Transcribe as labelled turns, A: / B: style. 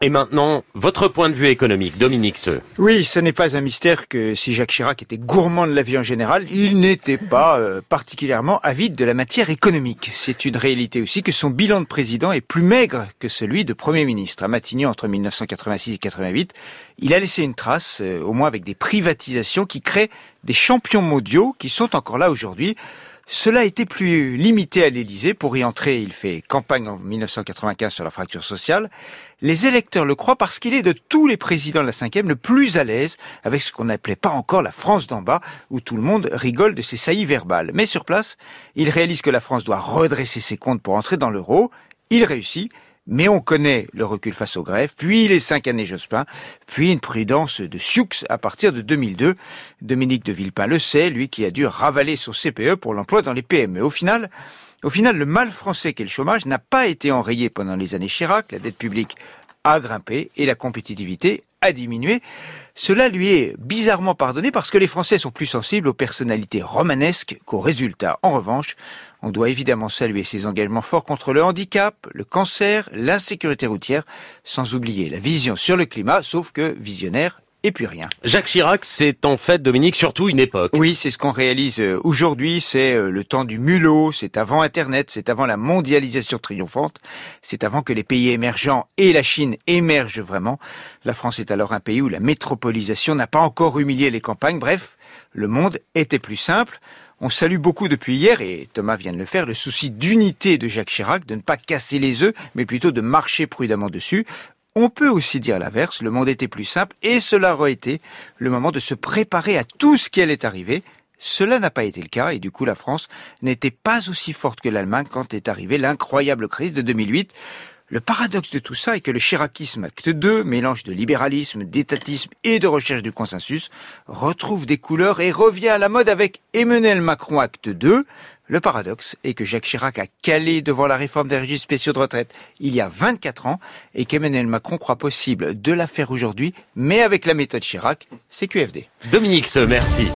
A: Et maintenant, votre point de vue économique, Dominique Seux.
B: Oui, ce n'est pas un mystère que si Jacques Chirac était gourmand de la vie en général, il n'était pas particulièrement avide de la matière économique. C'est une réalité aussi que son bilan de président est plus maigre que celui de Premier ministre. À Matignon, entre 1986 et 88, il a laissé une trace, au moins avec des privatisations qui créent des champions mondiaux qui sont encore là aujourd'hui. Cela a été plus limité à l'Élysée. Pour y entrer, il fait campagne en 1995 sur la fracture sociale. Les électeurs le croient parce qu'il est de tous les présidents de la Ve le plus à l'aise avec ce qu'on n'appelait pas encore la France d'en bas, où tout le monde rigole de ses saillies verbales. Mais sur place, il réalise que la France doit redresser ses comptes pour entrer dans l'euro. Il réussit. Mais on connaît le recul face aux grèves, puis les 5 années Jospin, puis une prudence de sioux à partir de 2002. Dominique de Villepin le sait, lui qui a dû ravaler son CPE pour l'emploi dans les PME. Au final, le mal français qu'est le chômage n'a pas été enrayé pendant les années Chirac. La dette publique a grimpé et la compétitivité a diminué. Cela lui est bizarrement pardonné parce que les Français sont plus sensibles aux personnalités romanesques qu'aux résultats. En revanche, on doit évidemment saluer ses engagements forts contre le handicap, le cancer, l'insécurité routière, sans oublier la vision sur le climat, sauf que visionnaire et puis rien.
A: Jacques Chirac, c'est en fait, Dominique, surtout une époque.
B: Oui, c'est ce qu'on réalise aujourd'hui, c'est le temps du mulot, c'est avant Internet, c'est avant la mondialisation triomphante, c'est avant que les pays émergents et la Chine émergent vraiment. La France est alors un pays où la métropolisation n'a pas encore humilié les campagnes. Bref, le monde était plus simple. On salue beaucoup depuis hier, et Thomas vient de le faire, le souci d'unité de Jacques Chirac, de ne pas casser les œufs, mais plutôt de marcher prudemment dessus. On peut aussi dire l'inverse, le monde était plus simple, et cela aurait été le moment de se préparer à tout ce qui allait arriver. Cela n'a pas été le cas, et du coup la France n'était pas aussi forte que l'Allemagne quand est arrivée l'incroyable crise de 2008. Le paradoxe de tout ça est que le chiracisme acte 2, mélange de libéralisme, d'étatisme et de recherche du consensus, retrouve des couleurs et revient à la mode avec Emmanuel Macron acte 2. Le paradoxe est que Jacques Chirac a calé devant la réforme des régimes spéciaux de retraite il y a 24 ans et qu'Emmanuel Macron croit possible de la faire aujourd'hui, mais avec la méthode Chirac, c'est QFD.
A: Dominique Seux, merci.